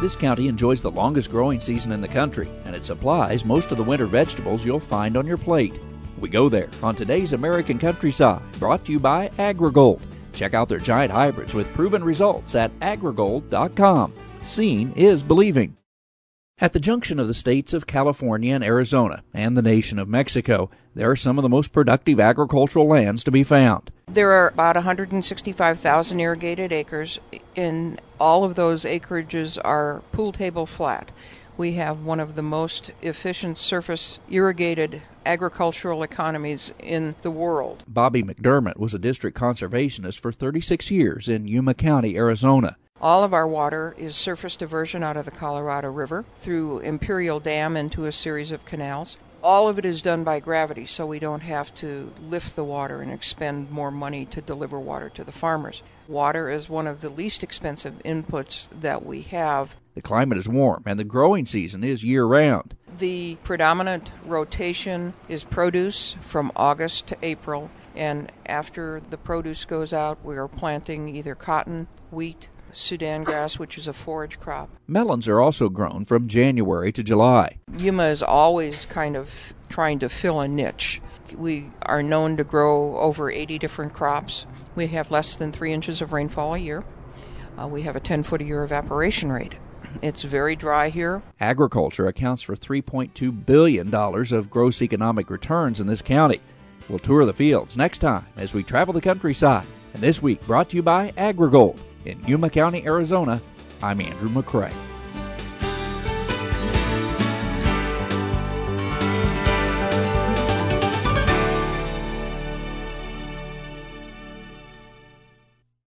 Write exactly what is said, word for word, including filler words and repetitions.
This county enjoys the longest growing season in the country, and it supplies most of the winter vegetables you'll find on your plate. We go there on today's American Countryside, brought to you by AgriGold. Check out their giant hybrids with proven results at agrigold dot com. Seeing is believing. At the junction of the states of California and Arizona and the nation of Mexico, there are some of the most productive agricultural lands to be found. There are about one hundred sixty-five thousand irrigated acres, and all of those acreages are pool table flat. We have one of the most efficient surface irrigated agricultural economies in the world. Bobby McDermott was a district conservationist for thirty-six years in Yuma County, Arizona. All of our water is surface diversion out of the Colorado River through Imperial Dam into a series of canals. All of it is done by gravity, so we don't have to lift the water and expend more money to deliver water to the farmers. Water is one of the least expensive inputs that we have. The climate is warm, and the growing season is year-round. The predominant rotation is produce from August to April, and after the produce goes out, we are planting either cotton, wheat, Sudan grass, which is a forage crop. Melons are also grown from January to July. Yuma is always kind of trying to fill a niche. We are known to grow over eighty different crops. We have less than three inches of rainfall a year. Uh, we have a ten-foot-a-year evaporation rate. It's very dry here. Agriculture accounts for three point two billion dollars of gross economic returns in this county. We'll tour the fields next time as we travel the countryside. And this week brought to you by AgriGold. In Yuma County, Arizona, I'm Andrew McCrae.